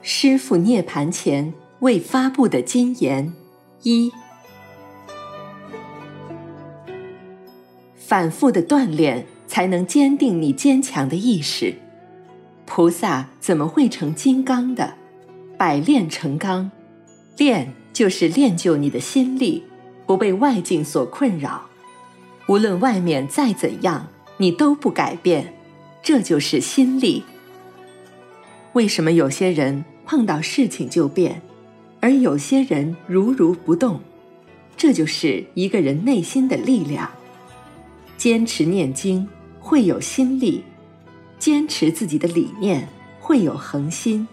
师父涅盘前未发布的金言一：反复的锻炼才能坚定你坚强的意识。菩萨怎么会成金刚的？百炼成钢，炼就是练就你的心力，不被外境所困扰。无论外面再怎样，你都不改变，这就是心力。为什么有些人碰到事情就变，而有些人如如不动？这就是一个人内心的力量。坚持念经会有心力，坚持自己的理念会有恒心。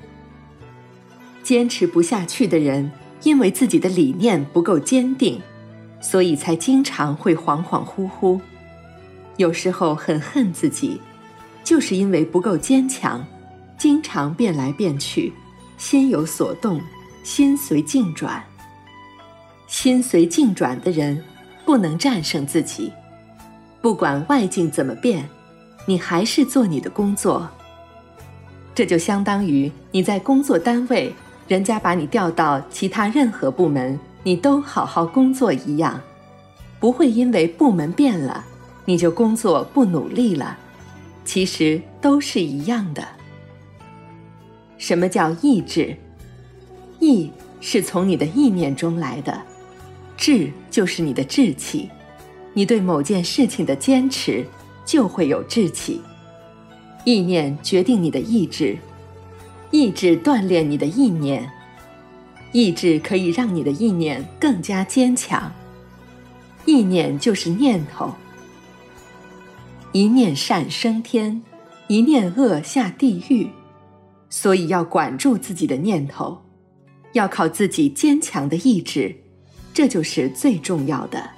坚持不下去的人，因为自己的理念不够坚定，所以才经常会恍恍惚惚。有时候很恨自己，就是因为不够坚强，经常变来变去，心有所动，心随境转。心随境转的人不能战胜自己，不管外境怎么变，你还是做你的工作。这就相当于你在工作单位，人家把你调到其他任何部门，你都好好工作一样，不会因为部门变了，你就工作不努力了，其实都是一样的。什么叫意志？意是从你的意念中来的，志就是你的志气，你对某件事情的坚持就会有志气。意念决定你的意志，意志锻炼你的意念，意志可以让你的意念更加坚强。意念就是念头，一念善升天，一念恶下地狱。所以要管住自己的念头，要靠自己坚强的意志，这就是最重要的。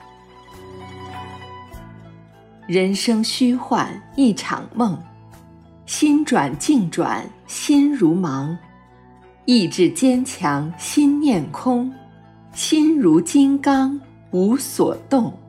人生虚幻一场梦，心转境转心如芒。意志坚强心念空，心如金刚无所动。